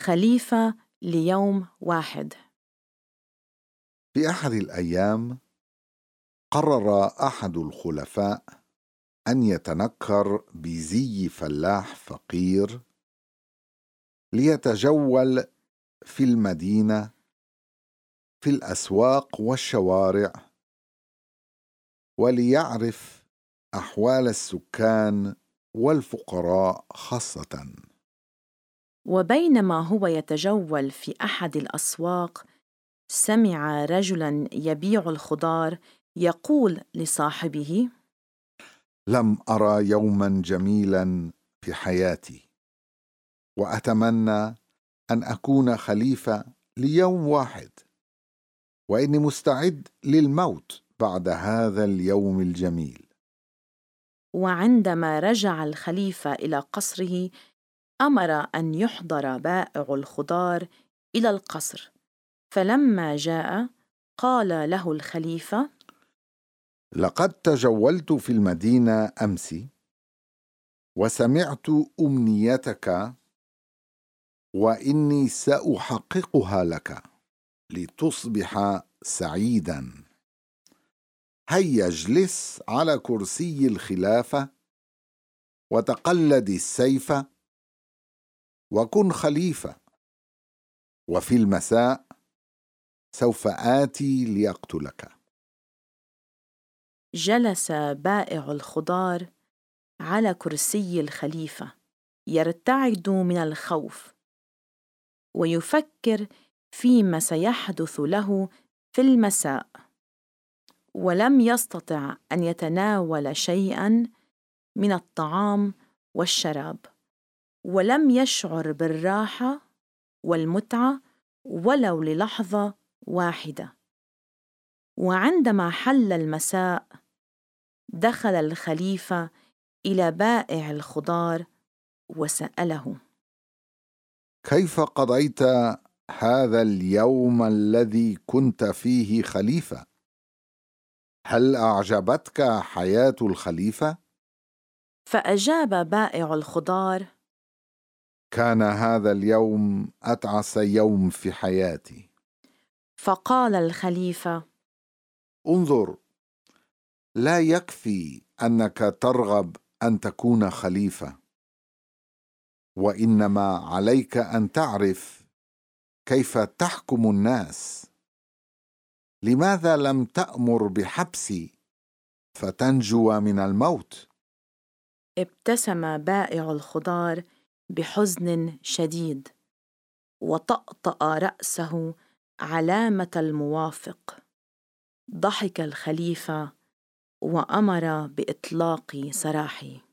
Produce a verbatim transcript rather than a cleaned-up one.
خليفة ليوم واحد. في أحد الأيام قرر أحد الخلفاء أن يتنكر بزي فلاح فقير ليتجول في المدينة في الأسواق والشوارع وليعرف أحوال السكان والفقراء خاصة. وبينما هو يتجول في أحد الأسواق، سمع رجلاً يبيع الخضار يقول لصاحبه: لم أرى يوما جميلا في حياتي، وأتمنى أن أكون خليفة ليوم واحد، وإني مستعد للموت بعد هذا اليوم الجميل. وعندما رجع الخليفة إلى قصره، أمر أن يحضر بائع الخضار إلى القصر. فلما جاء قال له الخليفة: لقد تجولت في المدينة أمس، وسمعت أمنيتك، وإني سأحققها لك لتصبح سعيدا. هيا اجلس على كرسي الخلافة وتقلد السيف وكن خليفة، وفي المساء سوف آتي لأقتلك. جلس بائع الخضار على كرسي الخليفة يرتعد من الخوف ويفكر فيما سيحدث له في المساء، ولم يستطع أن يتناول شيئاً من الطعام والشراب، ولم يشعر بالراحة والمتعة ولو للحظة واحدة. وعندما حل المساء، دخل الخليفة إلى بائع الخضار وسأله: كيف قضيت هذا اليوم الذي كنت فيه خليفة؟ هل أعجبتك حياة الخليفة؟ فأجاب بائع الخضار: كان هذا اليوم أتعس يوم في حياتي. فقال الخليفة: انظر، لا يكفي أنك ترغب أن تكون خليفة، وإنما عليك أن تعرف كيف تحكم الناس. لماذا لم تأمر بحبسي فتنجو من الموت؟ ابتسم بائع الخضار بحزن شديد وطأطأ رأسه علامة الموافق. ضحك الخليفة وأمر بإطلاق سراحي.